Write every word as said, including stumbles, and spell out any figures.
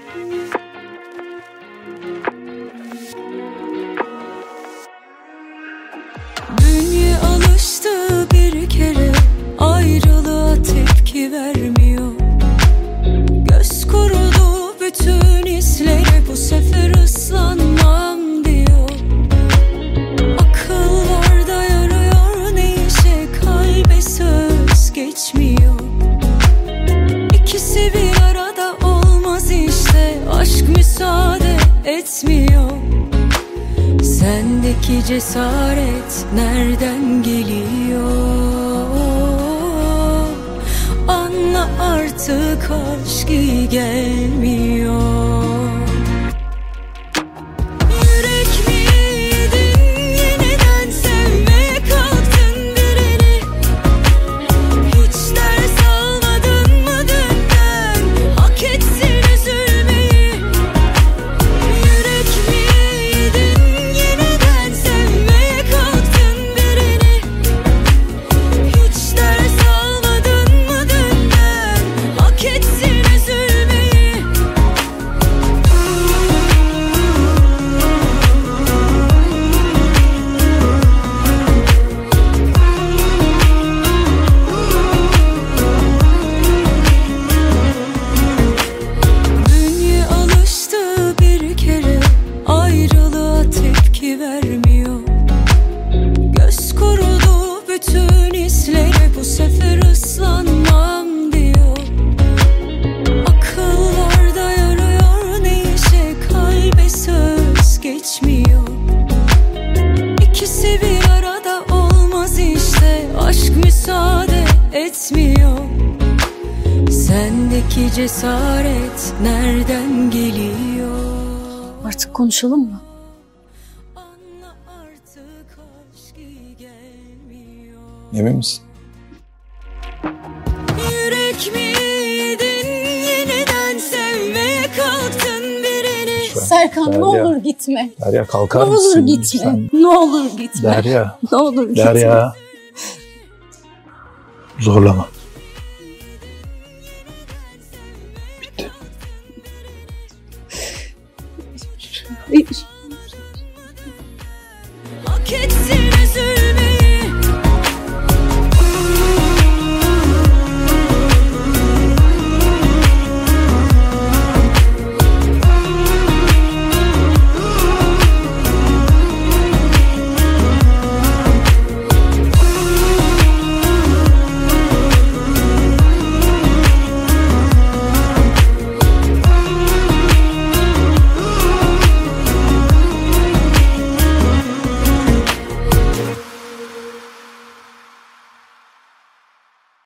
Bünye alıştı bir kere, ayrılığa tepki vermiyor. Göz kurudu bütün hisleri, bu sefer ıslanmam diyor. Akıllarda yarıyor, ne işe kalbe söz geçmiyor. İkisi bir arada olmaz işte, aşk müsaade etmiyor. Sendeki cesaret nereden geliyor? Anla artık, aşk iyi gelmiyor. Yürek mi yedin, yeniden sevmeye kalktın birini. Hiç ders almadın mı dünden, hak etsin üzülmeyi. Yürek mi yedin, yeniden sevmeye kalktın birini. Hiç ders almadın mı dünden, hak etsin üzülmeyi. Bünye alıştı bir kere, ayrılığa tepki vermiyor. Göz kurudu bütün hisleri, bu sefer ıslanmam diyor. Akıllarda yarıyor, ne işe kalbe söz geçmiyor. İkisi bir arada olmaz işte, aşk müsaade etmiyor. Sendeki cesaret nereden geliyor? Artık konuşalım mı? Anla artık, aşk iyi gelmiyor. Emin misin? Yürek mi yedin, yeniden sevmeye kalktın birini. Serkan ne Derya. olur gitme. Derya kalkar Ne mısın? olur gitme. lütfen? Ne olur gitme. Derya. Ne olur gitme. Derya. Zorlama. Bitti. Hayır. Hak etsin